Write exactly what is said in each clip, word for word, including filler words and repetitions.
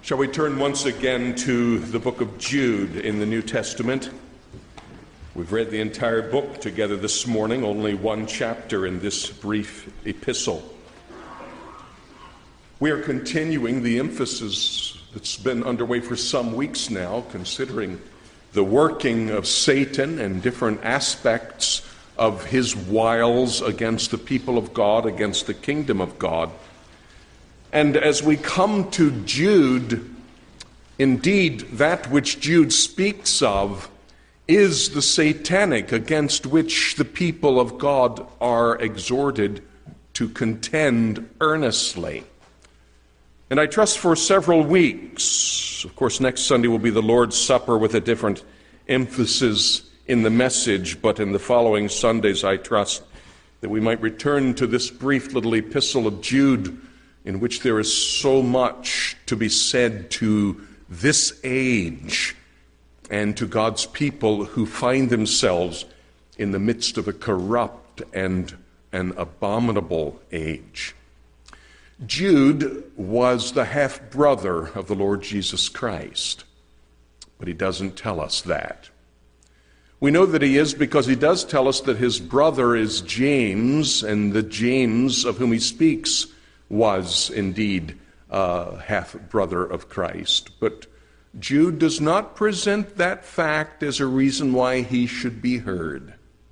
Shall we turn once again to the book of Jude in the New Testament? We've read the entire book together this morning, only one chapter in this brief epistle. We are continuing the emphasis that's been underway for some weeks now, considering the working of Satan and different aspects of his wiles against the people of God, against the kingdom of God. And as we come to Jude, indeed, that which Jude speaks of is the satanic against which the people of God are exhorted to contend earnestly. And I trust for several weeks, of course, next Sunday will be the Lord's Supper with a different emphasis in the message, but in the following Sundays, I trust that we might return to this brief little epistle of Jude, in which there is so much to be said to this age and to God's people who find themselves in the midst of a corrupt and an abominable age. Jude was the half-brother of the Lord Jesus Christ, but he doesn't tell us that. We know that he is because he does tell us that his brother is James, and the James of whom he speaks was indeed a half-brother of Christ. But Jude does not present that fact as a reason why he should be heard.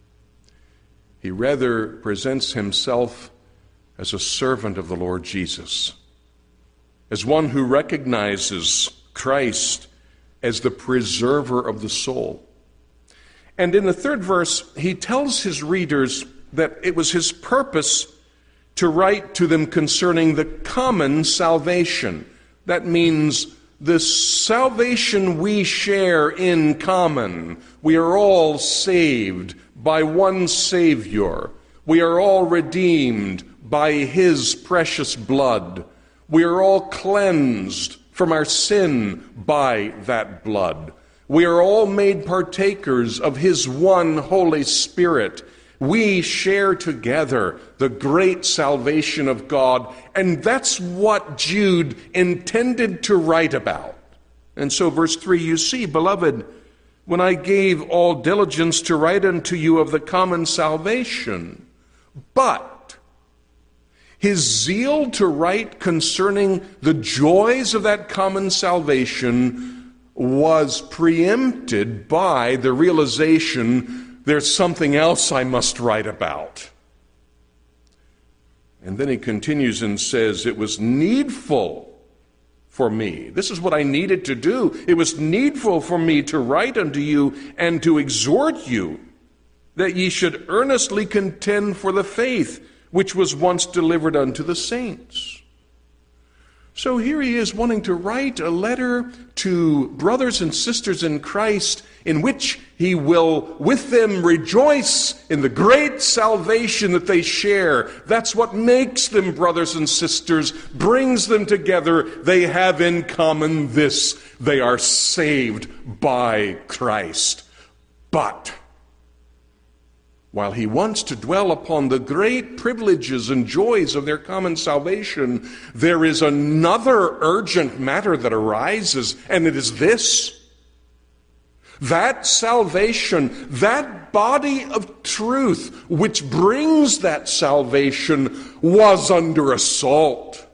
He rather presents himself as a servant of the Lord Jesus, as one who recognizes Christ as the preserver of the soul. And in the third verse, he tells his readers that it was his purpose to write to them concerning the common salvation. That means the salvation we share in common. We are all saved by one Savior. We are all redeemed by his precious blood. We are all cleansed from our sin by that blood. We are all made partakers of his one Holy Spirit. We share together the great salvation of God, and that's what Jude intended to write about. And so verse three, you see, beloved, when I gave all diligence to write unto you of the common salvation, but his zeal to write concerning the joys of that common salvation was preempted by the realization there's something else I must write about. And then he continues and says, it was needful for me. This is what I needed to do. It was needful for me to write unto you and to exhort you that ye should earnestly contend for the faith which was once delivered unto the saints. So here he is wanting to write a letter to brothers and sisters in Christ in which he will with them rejoice in the great salvation that they share. That's what makes them brothers and sisters, brings them together. They have in common this: they are saved by Christ. But while he wants to dwell upon the great privileges and joys of their common salvation, there is another urgent matter that arises, and it is this: that salvation, that body of truth which brings that salvation, was under assault.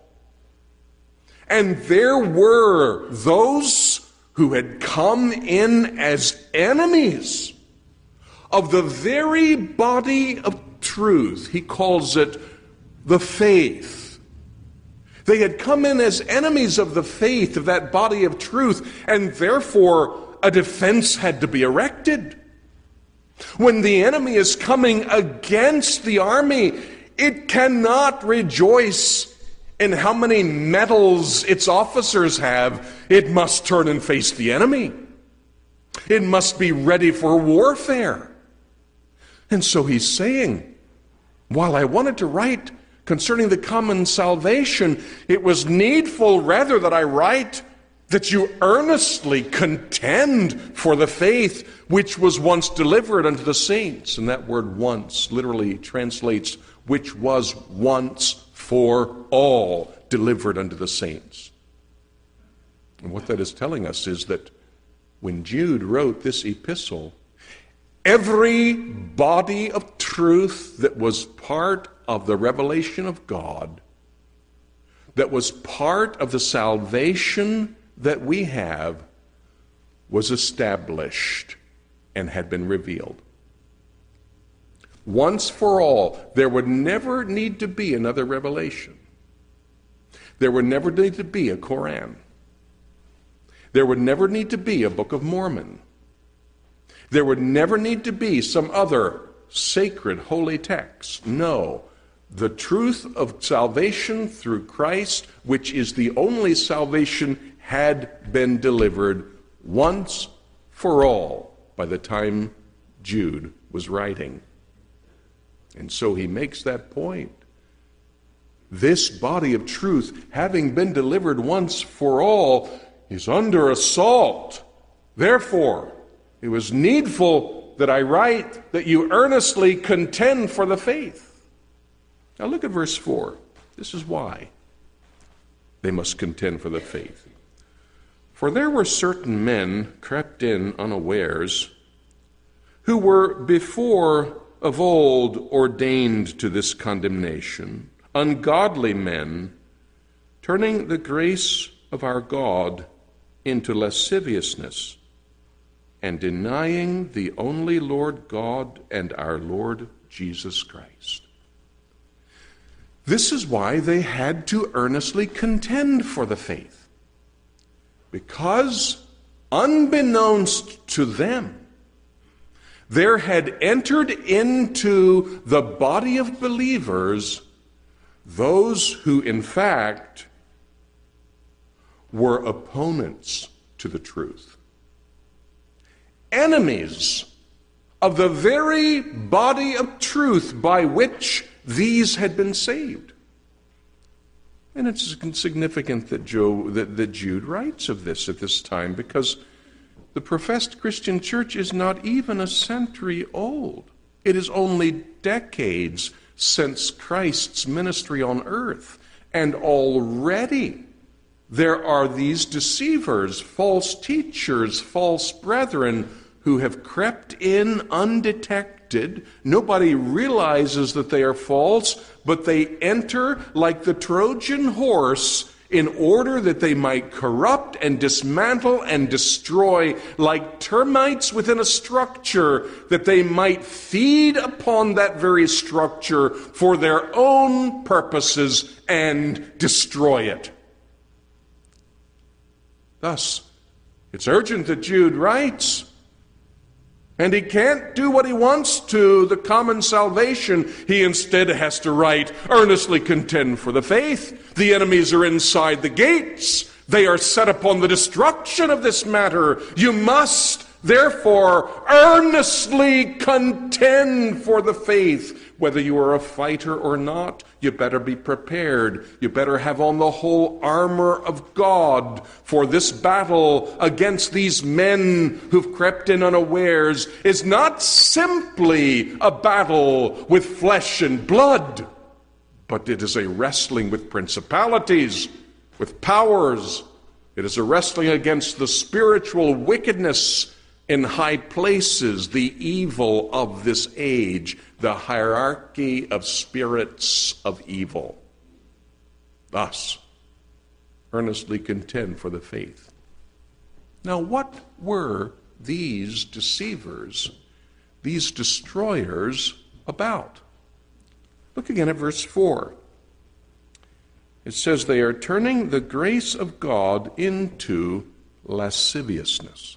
And there were those who had come in as enemies of the very body of truth. He calls it the faith. They had come in as enemies of the faith, of that body of truth, and therefore a defense had to be erected. When the enemy is coming against the army, it cannot rejoice in how many medals its officers have. It must turn and face the enemy. It must be ready for warfare. And so he's saying, while I wanted to write concerning the common salvation, it was needful rather that I write that you earnestly contend for the faith which was once delivered unto the saints. And that word once literally translates which was once for all delivered unto the saints. And what that is telling us is that when Jude wrote this epistle, every body of truth that was part of the revelation of God, that was part of the salvation that we have, was established and had been revealed. Once for all, there would never need to be another revelation. There would never need to be a Koran. There would never need to be a Book of Mormon. There would never need to be some other sacred holy text. No. The truth of salvation through Christ, which is the only salvation, had been delivered once for all by the time Jude was writing. And so he makes that point. This body of truth, having been delivered once for all, is under assault. Therefore, it was needful that I write that you earnestly contend for the faith. Now look at verse four. This is why they must contend for the faith. For there were certain men crept in unawares, who were before of old ordained to this condemnation, ungodly men, turning the grace of our God into lasciviousness, and denying the only Lord God and our Lord Jesus Christ. This is why they had to earnestly contend for the faith. Because, unbeknownst to them, there had entered into the body of believers those who, in fact, were opponents to the truth. Enemies of the very body of truth by which these had been saved. And it's significant that, Joe, that, that Jude writes of this at this time, because the professed Christian church is not even a century old. It is only decades since Christ's ministry on earth. And already there are these deceivers, false teachers, false brethren, who have crept in undetected. Nobody realizes that they are false, but they enter like the Trojan horse in order that they might corrupt and dismantle and destroy, like termites within a structure, that they might feed upon that very structure for their own purposes and destroy it. Thus, it's urgent that Jude writes, and he can't do what he wants to, the common salvation. He instead has to write, earnestly contend for the faith. The enemies are inside the gates. They are set upon the destruction of this matter. You must, therefore, earnestly contend for the faith. Whether you are a fighter or not, you better be prepared. You better have on the whole armor of God, for this battle against these men who've crept in unawares is not simply a battle with flesh and blood, but it is a wrestling with principalities, with powers. It is a wrestling against the spiritual wickedness in high places, the evil of this age, the hierarchy of spirits of evil. Thus, earnestly contend for the faith. Now, what were these deceivers, these destroyers about? Look again at verse four. It says, they are turning the grace of God into lasciviousness.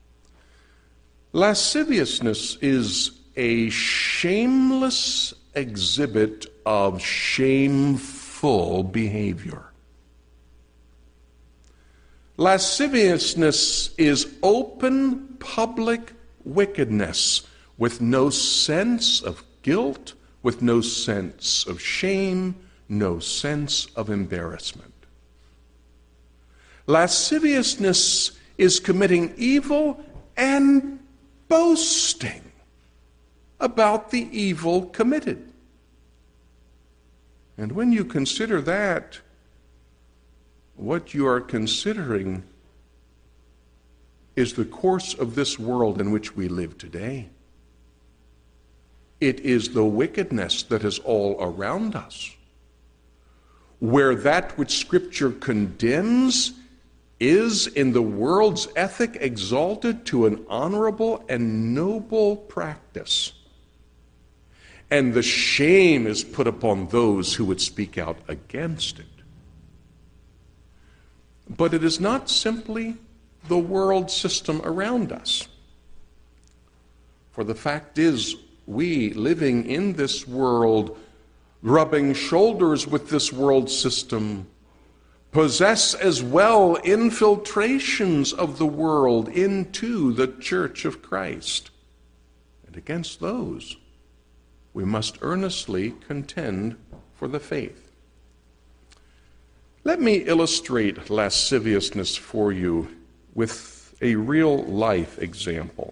Lasciviousness is a shameless exhibit of shameful behavior. Lasciviousness is open public wickedness with no sense of guilt, with no sense of shame, no sense of embarrassment. Lasciviousness is committing evil and boasting about the evil committed. And when you consider that, what you are considering is the course of this world in which we live today. It is the wickedness that is all around us, where that which Scripture condemns is in the world's ethic exalted to an honorable and noble practice. And the shame is put upon those who would speak out against it. But it is not simply the world system around us. For the fact is, we living in this world, rubbing shoulders with this world system, possess as well infiltrations of the world into the Church of Christ. And against those, we must earnestly contend for the faith. Let me illustrate lasciviousness for you with a real-life example.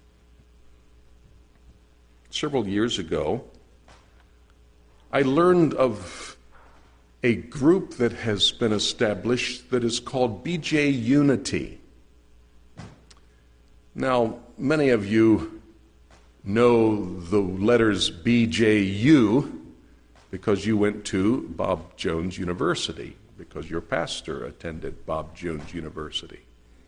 Several years ago, I learned of a group that has been established that is called B J Unity. Now, many of you know the letters B J U because you went to Bob Jones University, because your pastor attended Bob Jones University.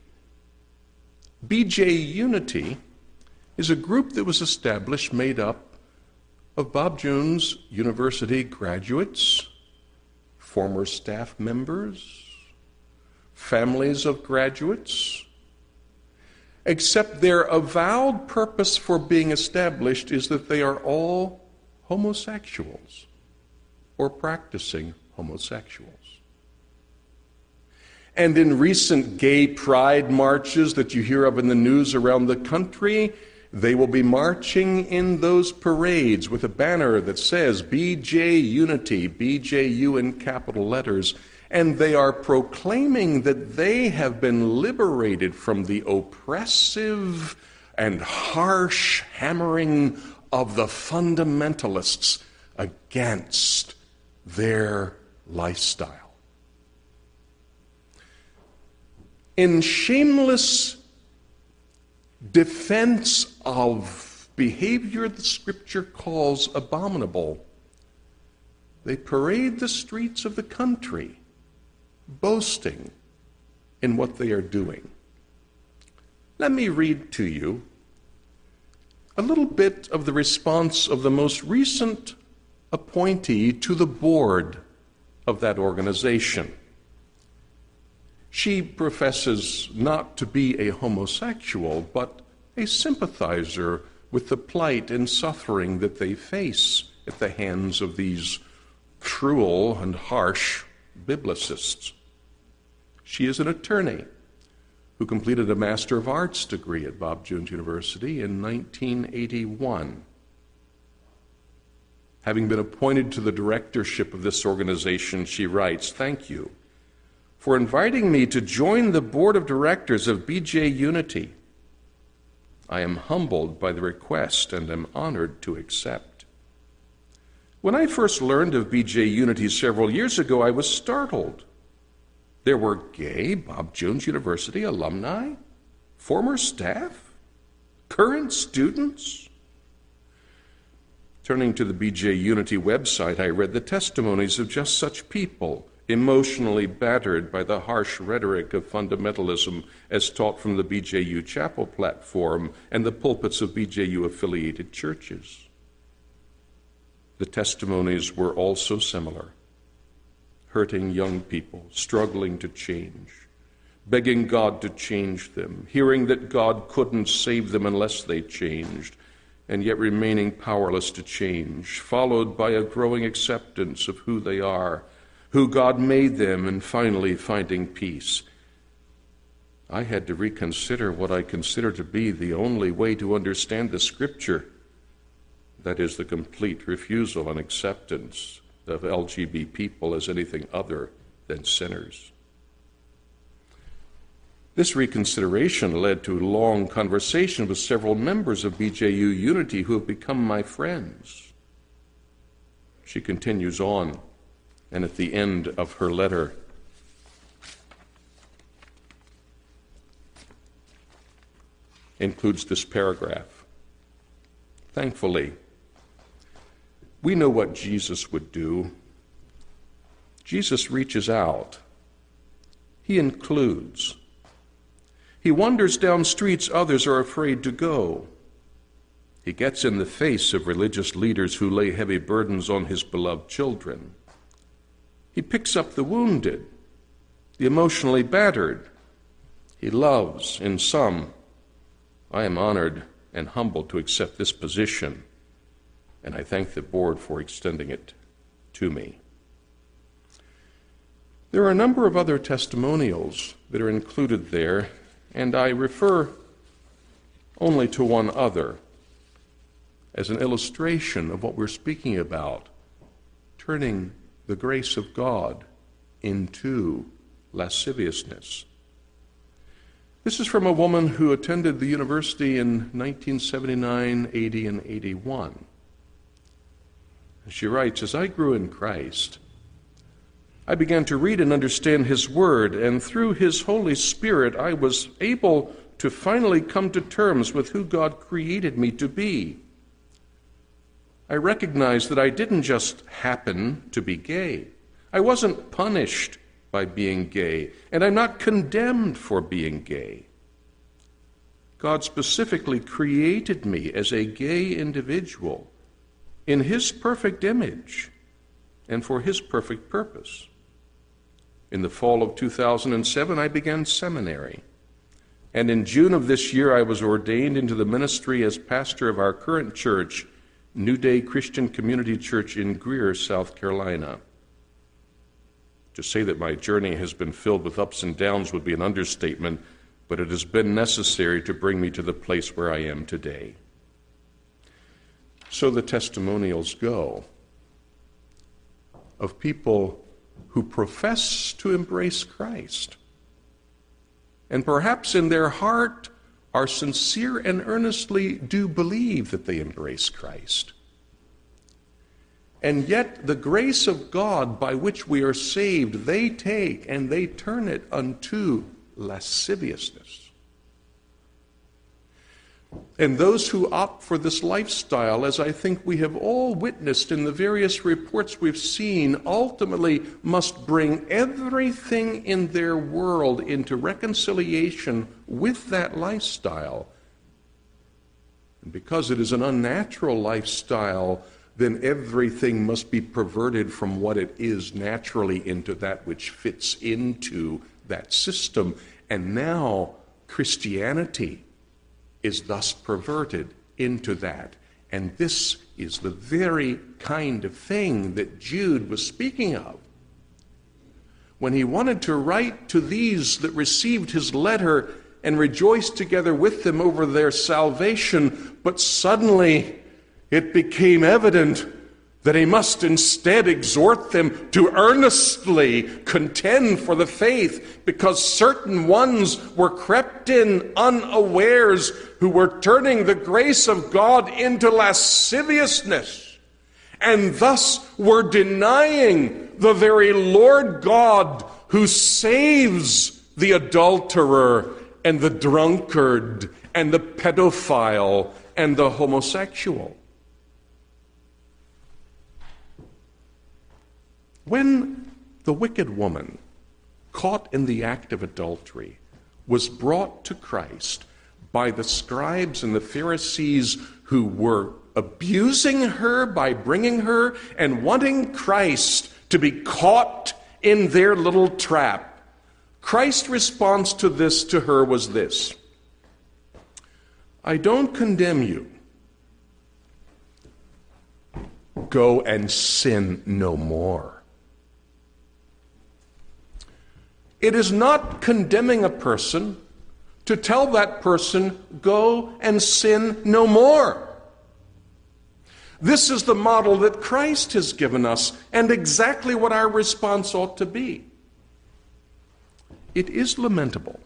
B J Unity is a group that was established made up of Bob Jones University graduates, former staff members, families of graduates, except their avowed purpose for being established is that they are all homosexuals or practicing homosexuals. And in recent gay pride marches that you hear of in the news around the country, they will be marching in those parades with a banner that says B J Unity, B J U in capital letters, and they are proclaiming that they have been liberated from the oppressive and harsh hammering of the fundamentalists against their lifestyle. In shameless defense of behavior the Scripture calls abominable, they parade the streets of the country, boasting in what they are doing. Let me read to you a little bit of the response of the most recent appointee to the board of that organization. She professes not to be a homosexual, but a sympathizer with the plight and suffering that they face at the hands of these cruel and harsh biblicists. She is an attorney who completed a Master of Arts degree at Bob Jones University in nineteen eighty-one. Having been appointed to the directorship of this organization, she writes, "Thank you for inviting me to join the board of directors of B J Unity. I am humbled by the request and am honored to accept. When I first learned of B J Unity several years ago, I was startled. There were gay Bob Jones University alumni, former staff, current students." Turning to the B J Unity website, I read the testimonies of just such people, emotionally battered by the harsh rhetoric of fundamentalism as taught from the B J U chapel platform and the pulpits of B J U-affiliated churches. The testimonies were also similar. Hurting young people, struggling to change, begging God to change them, hearing that God couldn't save them unless they changed, and yet remaining powerless to change, followed by a growing acceptance of who they are, who God made them, and finally finding peace. I had to reconsider what I consider to be the only way to understand the Scripture, that is, the complete refusal and acceptance of L G B T people as anything other than sinners. This reconsideration led to a long conversation with several members of B J U Unity who have become my friends. She continues on, and at the end of her letter, includes this paragraph. Thankfully, we know what Jesus would do. Jesus reaches out. He includes. He wanders down streets others are afraid to go. He gets in the face of religious leaders who lay heavy burdens on his beloved children. He picks up the wounded, the emotionally battered. He loves, in some. I am honored and humbled to accept this position, and I thank the board for extending it to me. There are a number of other testimonials that are included there, and I refer only to one other as an illustration of what we're speaking about, turning the grace of God into lasciviousness. This is from a woman who attended the university in nineteen seventy-nine, eighty, and eighty-one. She writes, "As I grew in Christ, I began to read and understand His Word, and through His Holy Spirit, I was able to finally come to terms with who God created me to be. I recognized that I didn't just happen to be gay. I wasn't punished by being gay, and I'm not condemned for being gay. God specifically created me as a gay individual in His perfect image and for His perfect purpose. In the fall of two thousand seven, I began seminary, and in June of this year, I was ordained into the ministry as pastor of our current church, New Day Christian Community Church in Greer, South Carolina. To say that my journey has been filled with ups and downs would be an understatement, but it has been necessary to bring me to the place where I am today." So the testimonials go of people who profess to embrace Christ, and perhaps in their heart are sincere and earnestly do believe that they embrace Christ. And yet the grace of God by which we are saved, they take and they turn it unto lasciviousness. And those who opt for this lifestyle, as I think we have all witnessed in the various reports we've seen, ultimately must bring everything in their world into reconciliation with that lifestyle. And because it is an unnatural lifestyle, then everything must be perverted from what it is naturally into that which fits into that system. And now Christianity is thus perverted into that. And this is the very kind of thing that Jude was speaking of when he wanted to write to these that received his letter and rejoiced together with them over their salvation, but suddenly it became evident that he must instead exhort them to earnestly contend for the faith, because certain ones were crept in unawares who were turning the grace of God into lasciviousness, and thus were denying the very Lord God who saves the adulterer and the drunkard and the pedophile and the homosexual. When the wicked woman, caught in the act of adultery, was brought to Christ by the scribes and the Pharisees who were abusing her by bringing her and wanting Christ to be caught in their little trap, Christ's response to this to her was this: "I don't condemn you. Go and sin no more." It is not condemning a person to tell that person, go and sin no more. This is the model that Christ has given us, and exactly what our response ought to be. It is lamentable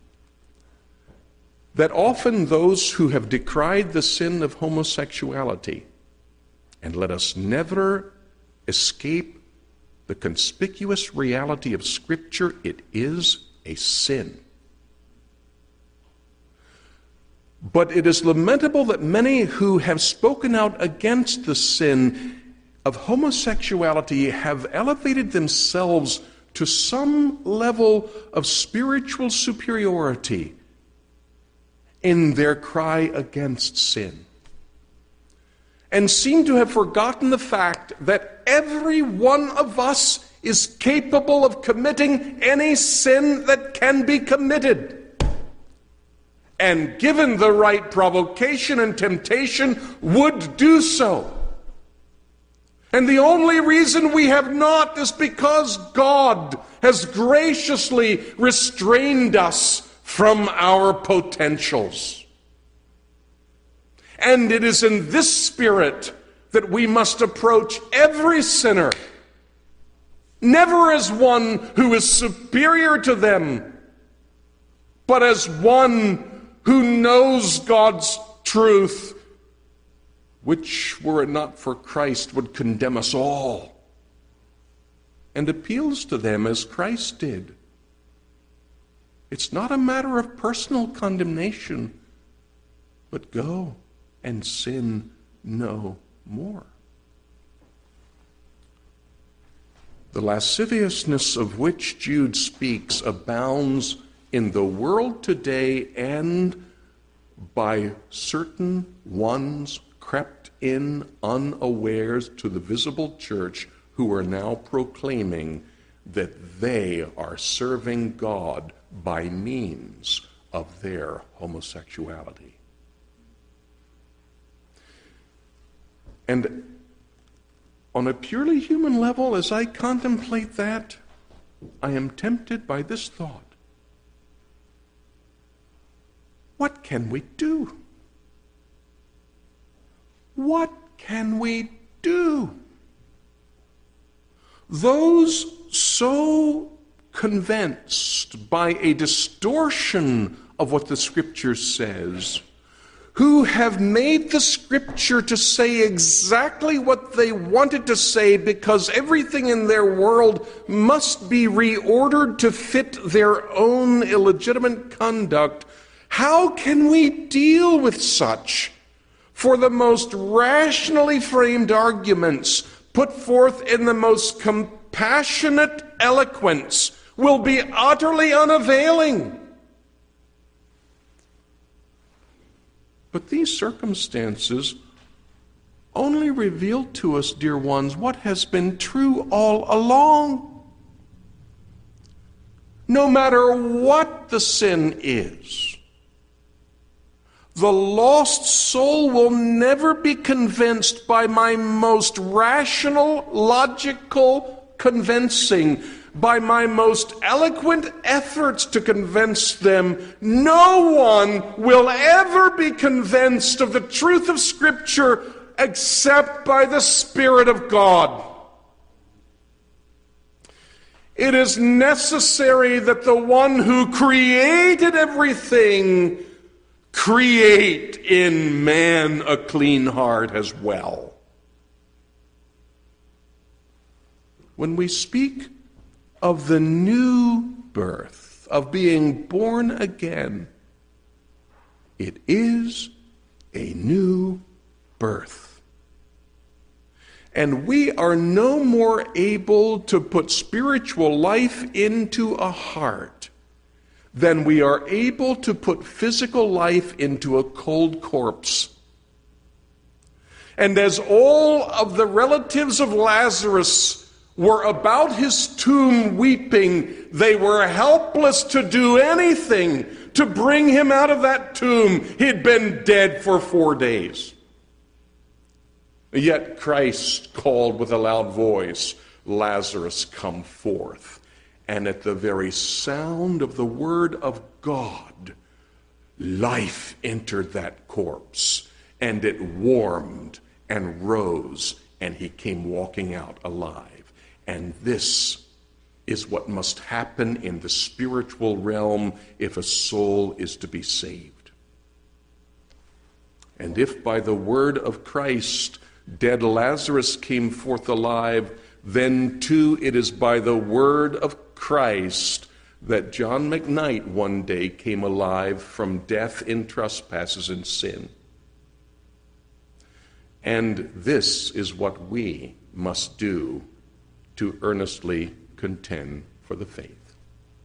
that often those who have decried the sin of homosexuality, and let us never escape the conspicuous reality of Scripture, it is a sin. But it is lamentable that many who have spoken out against the sin of homosexuality have elevated themselves to some level of spiritual superiority in their cry against sin, and seem to have forgotten the fact that every one of us is capable of committing any sin that can be committed. And given the right provocation and temptation, would do so. And the only reason we have not is because God has graciously restrained us from our potentials. And it is in this spirit that we must approach every sinner, never as one who is superior to them, but as one who knows God's truth, which, were it not for Christ, would condemn us all, and appeals to them as Christ did. It's not a matter of personal condemnation, but go and sin no more. The lasciviousness of which Jude speaks abounds in the world today, and by certain ones crept in unawares to the visible church who are now proclaiming that they are serving God by means of their homosexuality. And on a purely human level, as I contemplate that, I am tempted by this thought. What can we do? What can we do? Those so convinced by a distortion of what the Scripture says, who have made the Scripture to say exactly what they wanted to say because everything in their world must be reordered to fit their own illegitimate conduct, how can we deal with such? For the most rationally framed arguments put forth in the most compassionate eloquence will be utterly unavailing. But these circumstances only reveal to us, dear ones, what has been true all along. No matter what the sin is, the lost soul will never be convinced by my most rational, logical convincing, by my most eloquent efforts to convince them. No one will ever be convinced of the truth of Scripture except by the Spirit of God. It is necessary that the one who created everything create in man a clean heart as well. When we speak of the new birth, of being born again, it is a new birth. And we are no more able to put spiritual life into a heart than we are able to put physical life into a cold corpse. And as all of the relatives of Lazarus were about his tomb weeping, they were helpless to do anything to bring him out of that tomb. He'd been dead for four days. Yet Christ called with a loud voice, "Lazarus, come forth." And at the very sound of the word of God, life entered that corpse, and it warmed and rose, and he came walking out alive. And this is what must happen in the spiritual realm if a soul is to be saved. And if by the word of Christ dead Lazarus came forth alive, then too it is by the word of Christ that John McKnight one day came alive from death in trespasses and sin. And this is what we must do to earnestly contend for the faith.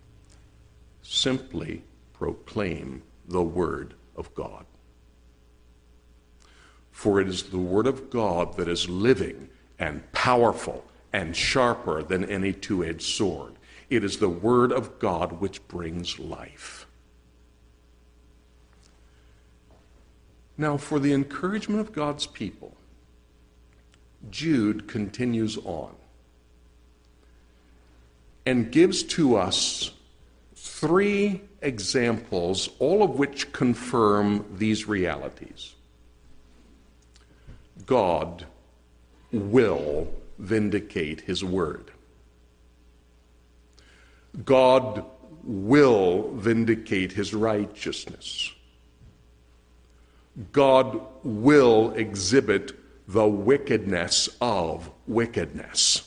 Simply proclaim the Word of God. For it is the Word of God that is living and powerful and sharper than any two-edged sword. It is the Word of God which brings life. Now, for the encouragement of God's people, Jude continues on and gives to us three examples, all of which confirm these realities. God will vindicate his word. God will vindicate his righteousness. God will exhibit the wickedness of wickedness.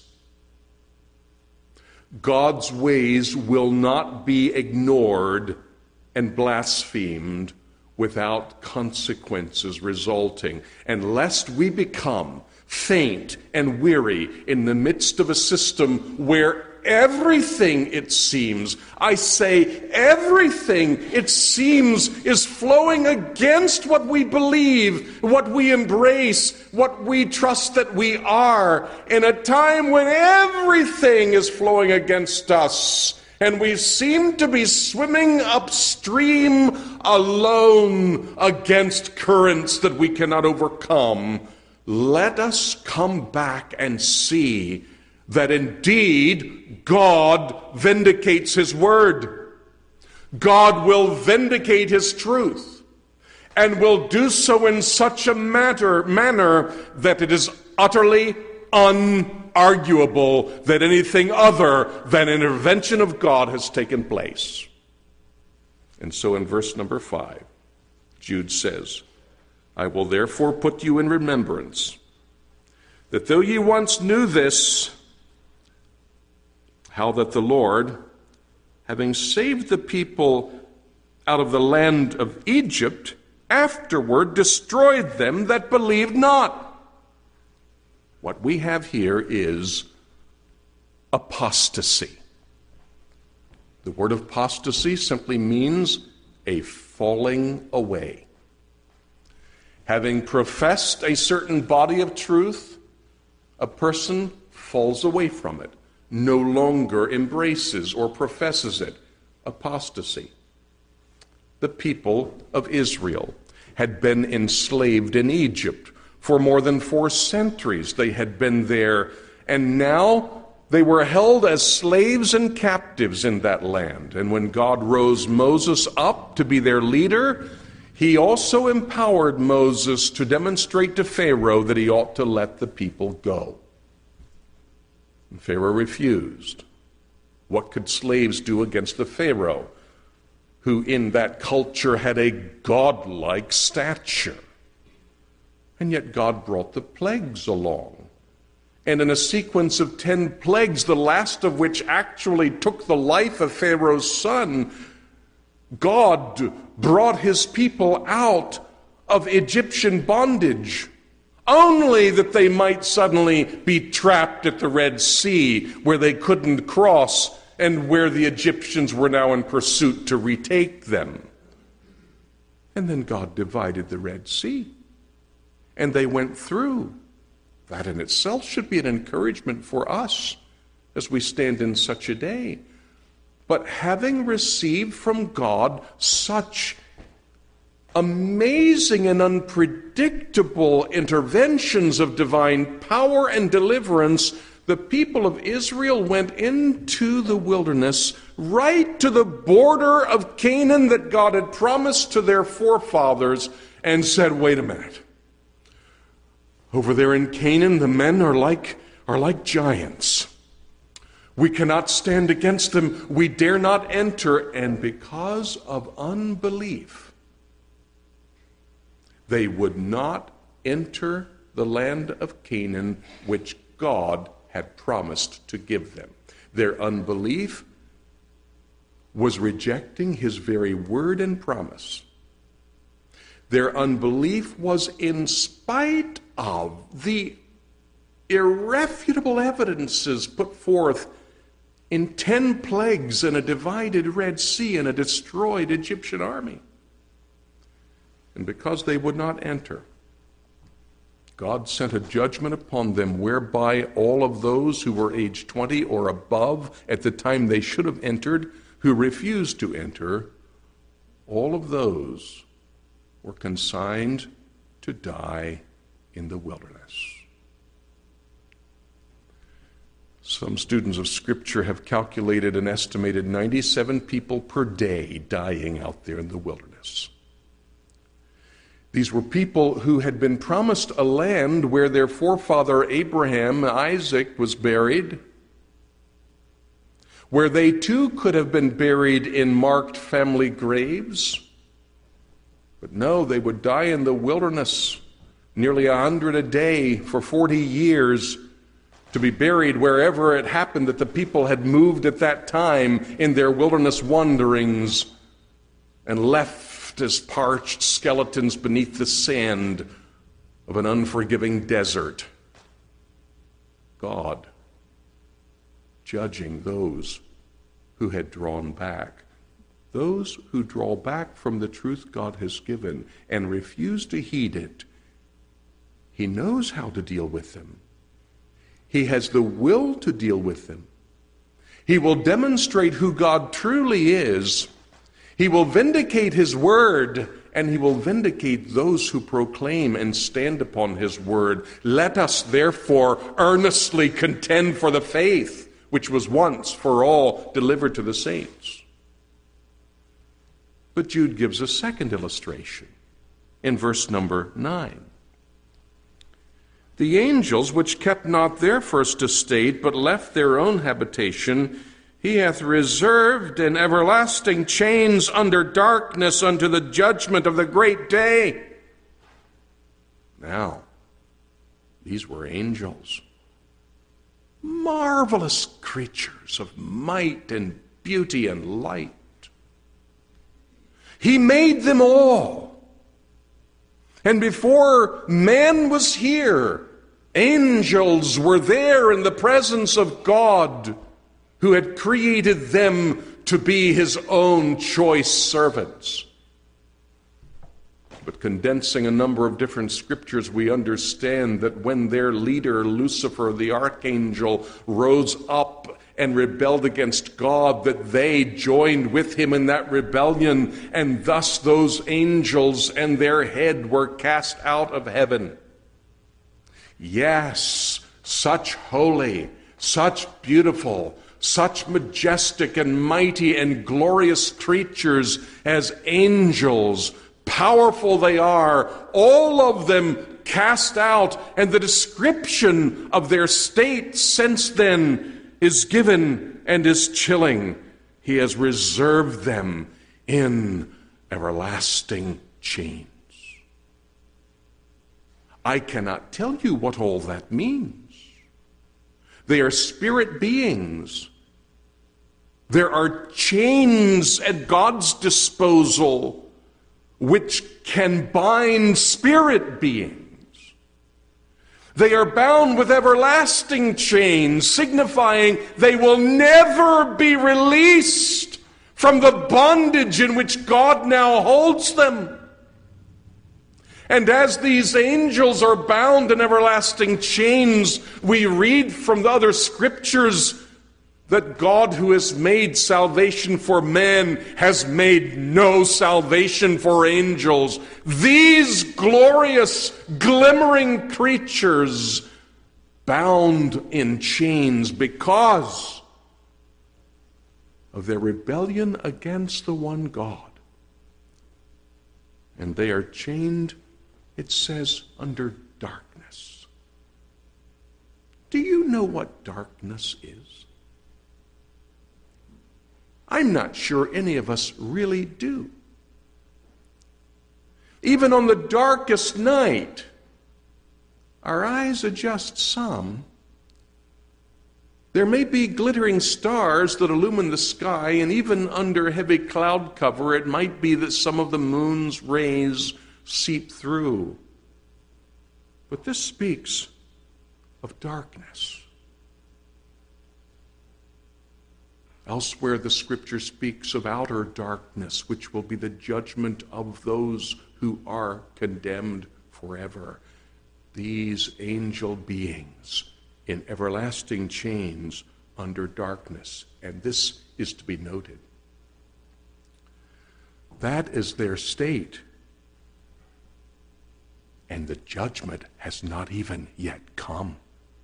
God's ways will not be ignored and blasphemed without consequences resulting. And lest we become faint and weary in the midst of a system where everything, it seems, I say everything, it seems, is flowing against what we believe, what we embrace, what we trust that we are, in a time when everything is flowing against us, and we seem to be swimming upstream alone against currents that we cannot overcome. Let us come back and see that indeed God vindicates his word. God will vindicate his truth, and will do so in such a matter, manner that it is utterly unarguable that anything other than intervention of God has taken place. And so in verse number five, Jude says, I will therefore put you in remembrance that though ye once knew this, how that the Lord, having saved the people out of the land of Egypt, afterward destroyed them that believed not. What we have here is apostasy. The word apostasy simply means a falling away. Having professed a certain body of truth, a person falls away from it, no longer embraces or professes it. Apostasy. The people of Israel had been enslaved in Egypt for more than four centuries. They had been there, and now they were held as slaves and captives in that land. And when God rose Moses up to be their leader, he also empowered Moses to demonstrate to Pharaoh that he ought to let the people go. And Pharaoh refused. What could slaves do against the Pharaoh, who in that culture had a godlike stature? And yet God brought the plagues along. And in a sequence of ten plagues, the last of which actually took the life of Pharaoh's son, God brought his people out of Egyptian bondage, only that they might suddenly be trapped at the Red Sea, where they couldn't cross, and where the Egyptians were now in pursuit to retake them. And then God divided the Red Sea, and they went through. That in itself should be an encouragement for us as we stand in such a day. But having received from God such amazing and unpredictable interventions of divine power and deliverance, the people of Israel went into the wilderness, right to the border of Canaan that God had promised to their forefathers, and said, wait a minute. Over there in Canaan, the men are like, are like giants. We cannot stand against them. We dare not enter. And because of unbelief, they would not enter the land of Canaan, which God had promised to give them. Their unbelief was rejecting his very word and promise. Their unbelief was in spite of the irrefutable evidences put forth in ten plagues and a divided Red Sea and a destroyed Egyptian army. And because they would not enter, God sent a judgment upon them whereby all of those who were age twenty or above at the time they should have entered, who refused to enter, all of those were consigned to die in the wilderness. Some students of Scripture have calculated an estimated ninety-seven people per day dying out there in the wilderness. These were people who had been promised a land where their forefather Abraham, Isaac, was buried, where they too could have been buried in marked family graves. But no, they would die in the wilderness, nearly a hundred a day for forty years, to be buried wherever it happened that the people had moved at that time in their wilderness wanderings and left as parched skeletons beneath the sand of an unforgiving desert. God judging those who had drawn back. Those who draw back from the truth God has given and refuse to heed it, He knows how to deal with them. He has the will to deal with them. He will demonstrate who God truly is. He will vindicate His word, and He will vindicate those who proclaim and stand upon His word. Let us therefore earnestly contend for the faith which was once for all delivered to the saints. But Jude gives a second illustration in verse number nine. The angels which kept not their first estate, but left their own habitation, He hath reserved in everlasting chains under darkness unto the judgment of the great day. Now, these were angels, marvelous creatures of might and beauty and light. He made them all. And before man was here, angels were there in the presence of God, who had created them to be His own choice servants. But condensing a number of different scriptures, we understand that when their leader, Lucifer, the archangel, rose up and rebelled against God, that they joined with him in that rebellion, and thus those angels and their head were cast out of heaven. Yes, such holy, such beautiful, such majestic and mighty and glorious creatures as angels, powerful they are, all of them cast out, and the description of their state since then is given and is chilling. He has reserved them in everlasting chains. I cannot tell you what all that means. They are spirit beings. There are chains at God's disposal which can bind spirit beings. They are bound with everlasting chains, signifying they will never be released from the bondage in which God now holds them. And as these angels are bound in everlasting chains, we read from the other scriptures that God, who has made salvation for men, has made no salvation for angels. These glorious, glimmering creatures bound in chains because of their rebellion against the one God. And they are chained, it says, under darkness. Do you know what darkness is? I'm not sure any of us really do. Even on the darkest night, our eyes adjust some, There may be glittering stars that illumine the sky, and even under heavy cloud cover, it might be that some of the moon's rays seep through. But this speaks of darkness. Elsewhere, the Scripture speaks of outer darkness, which will be the judgment of those who are condemned forever. These angel beings in everlasting chains under darkness. And this is to be noted. That is their state. And the judgment has not even yet come.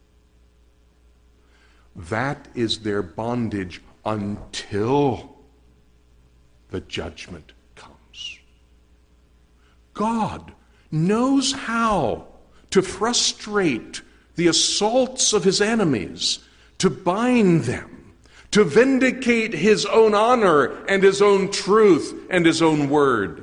That is their bondage until the judgment comes. God knows how to frustrate the assaults of his enemies, to bind them, to vindicate his own honor and his own truth and his own word.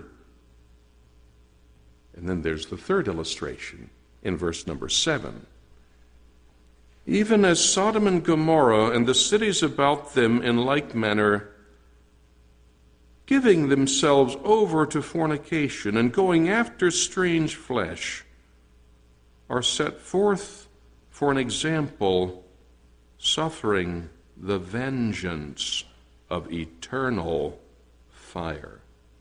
And then there's the third illustration in verse number seven. Even as Sodom and Gomorrah and the cities about them in like manner, giving themselves over to fornication and going after strange flesh, are set forth for an example, suffering the vengeance of eternal fire.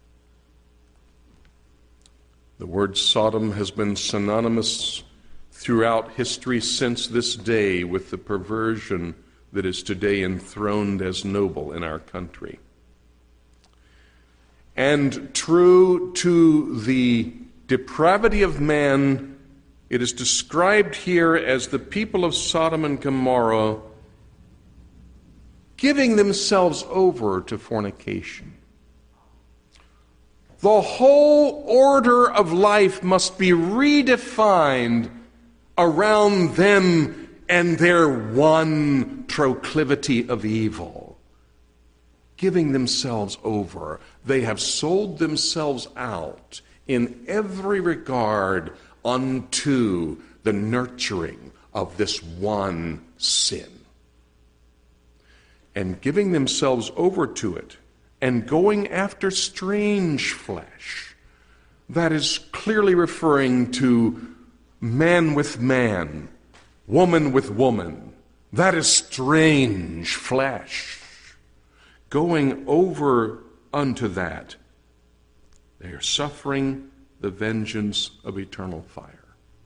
The word Sodom has been synonymous throughout history since this day with the perversion that is today enthroned as noble in our country. And true to the depravity of man, it is described here as the people of Sodom and Gomorrah giving themselves over to fornication. The whole order of life must be redefined around them and their one proclivity of evil. Giving themselves over. They have sold themselves out in every regard unto the nurturing of this one sin. And giving themselves over to it and going after strange flesh. That is clearly referring to man with man, woman with woman. That is strange flesh. Going over unto that, they are suffering the vengeance of eternal fire.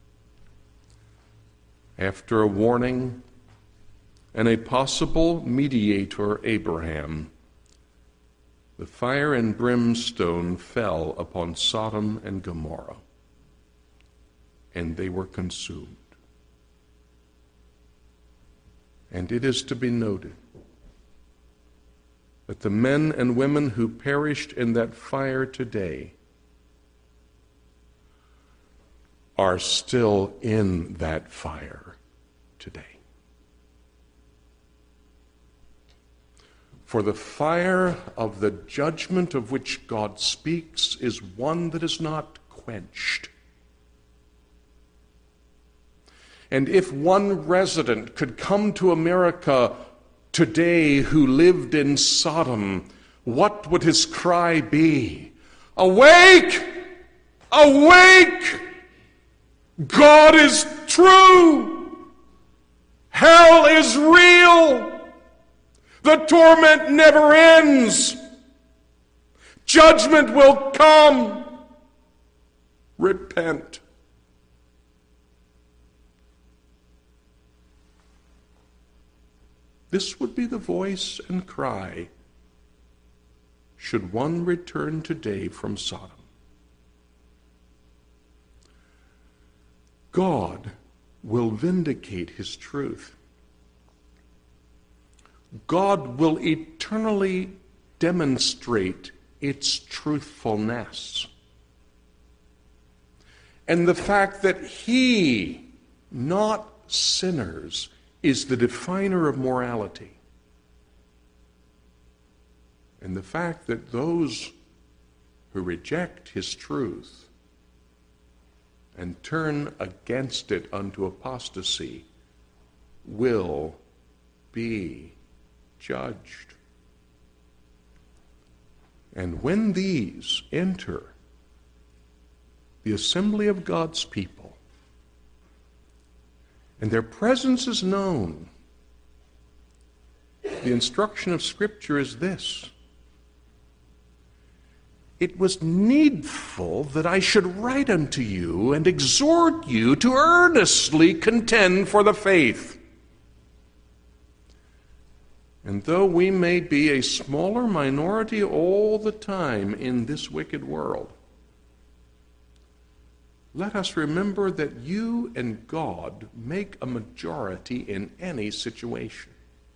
After a warning and a possible mediator, Abraham, the fire and brimstone fell upon Sodom and Gomorrah, and they were consumed. And it is to be noted that the men and women who perished in that fire today are still in that fire today. For the fire of the judgment of which God speaks is one that is not quenched. And if one resident could come to America today who lived in Sodom, what would his cry be? Awake! Awake! God is true! Hell is real! The torment never ends! Judgment will come! Repent. This would be the voice and cry should one return today from Sodom. God will vindicate his truth. God will eternally demonstrate its truthfulness. And the fact that he, not sinners, is the definer of morality. And the fact that those who reject his truth and turn against it unto apostasy will be judged. And when these enter the assembly of God's people, and their presence is known, the instruction of Scripture is this: it was needful that I should write unto you and exhort you to earnestly contend for the faith. And though we may be a smaller minority all the time in this wicked world, let us remember that you and God make a majority in any situation.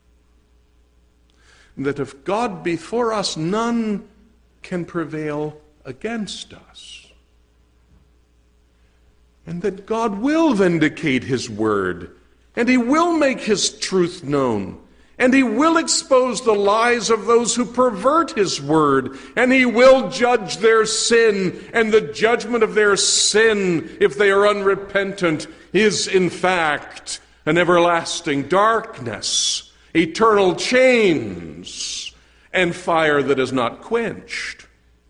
That if God be for us, none can prevail against us. And that God will vindicate His word, and He will make His truth known, and He will expose the lies of those who pervert His word, and He will judge their sin, and the judgment of their sin, if they are unrepentant, is in fact an everlasting darkness, eternal chains, and fire that is not quenched.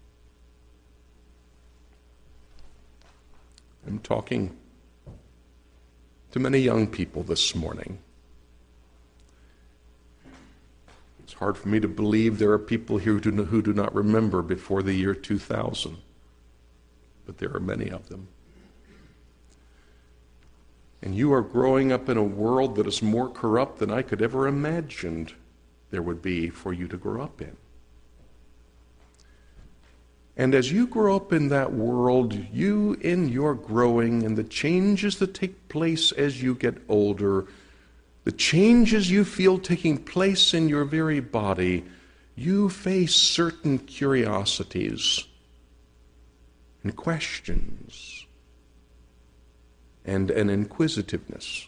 I'm talking to many young people this morning. It's hard for me to believe there are people here who do, who do not remember before the year two thousand, but there are many of them. And you are growing up in a world that is more corrupt than I could ever imagined there would be for you to grow up in. And as you grow up in that world, you in your growing and the changes that take place as you get older, the changes you feel taking place in your very body, you face certain curiosities and questions and an inquisitiveness.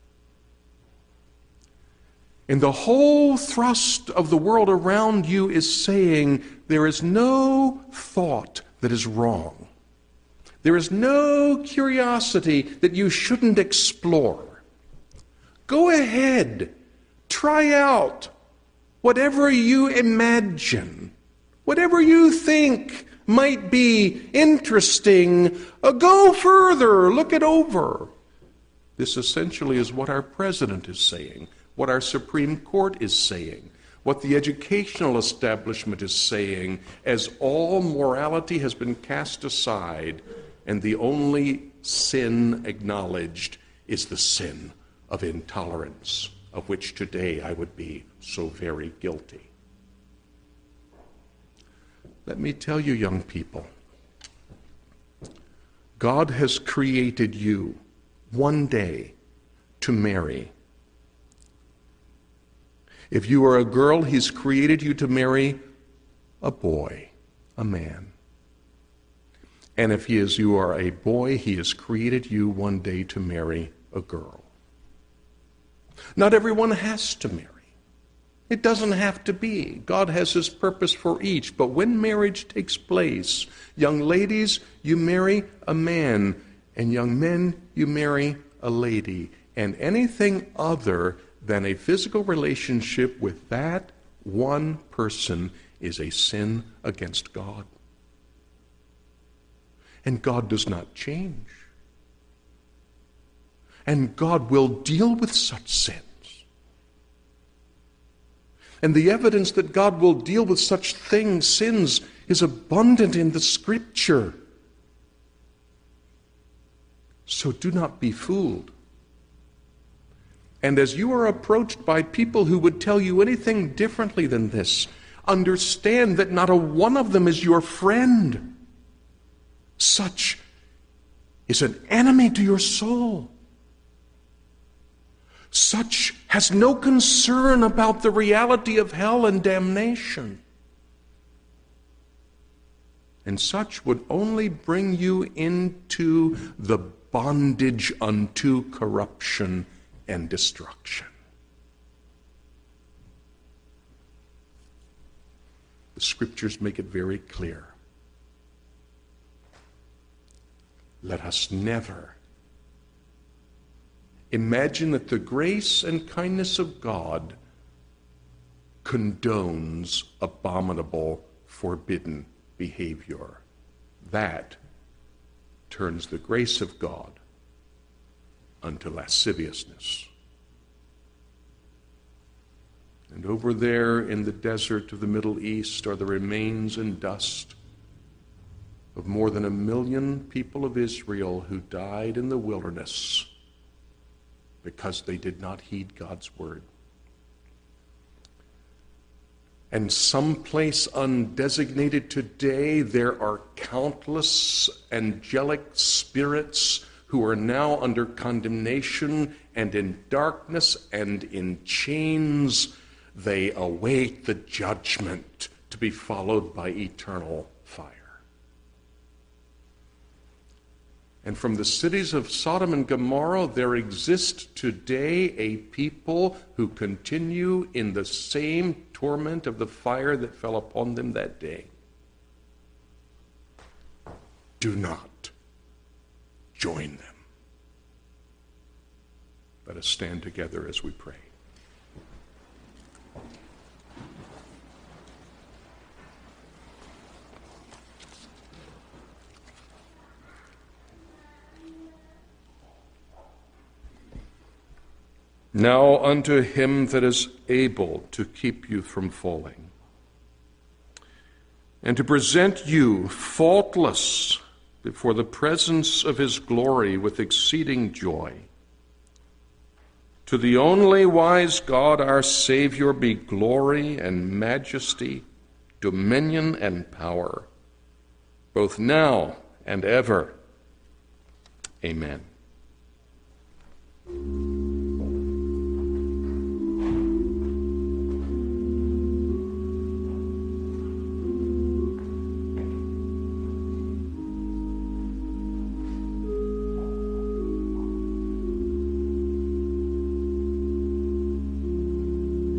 And the whole thrust of the world around you is saying there is no thought that is wrong. There is no curiosity that you shouldn't explore. Go ahead, try out whatever you imagine, whatever you think might be interesting. Uh, go further, look it over. This essentially is what our president is saying, what our Supreme Court is saying, what the educational establishment is saying, as all morality has been cast aside and the only sin acknowledged is the sin of intolerance, of which today I would be so very guilty. Let me tell you, young people, God has created you one day to marry. If you are a girl, He's created you to marry a boy, a man. And if he is, you are a boy, He has created you one day to marry a girl. Not everyone has to marry. It doesn't have to be. God has His purpose for each. But when marriage takes place, young ladies, you marry a man, and young men, you marry a lady. And anything other than a physical relationship with that one person is a sin against God. And God does not change. And God will deal with such sins. And the evidence that God will deal with such things, sins, is abundant in the Scripture. So do not be fooled. And as you are approached by people who would tell you anything differently than this, understand that not a one of them is your friend. Such is an enemy to your soul. Such has no concern about the reality of hell and damnation. And such would only bring you into the bondage unto corruption and destruction. The Scriptures make it very clear. Let us never, Imagine that the grace and kindness of God condones abominable, forbidden behavior. That turns the grace of God unto lasciviousness. And over there in the desert of the Middle East are the remains and dust of more than a million people of Israel who died in the wilderness because they did not heed God's word. And someplace undesignated today, there are countless angelic spirits who are now under condemnation and in darkness and in chains. They await the judgment to be followed by eternal fire. And from the cities of Sodom and Gomorrah, there exist today a people who continue in the same torment of the fire that fell upon them that day. Do not join them. Let us stand together as we pray. Now unto him that is able to keep you from falling, and to present you faultless before the presence of his glory with exceeding joy. To the only wise God our Savior be glory and majesty, dominion and power, both now and ever. Amen.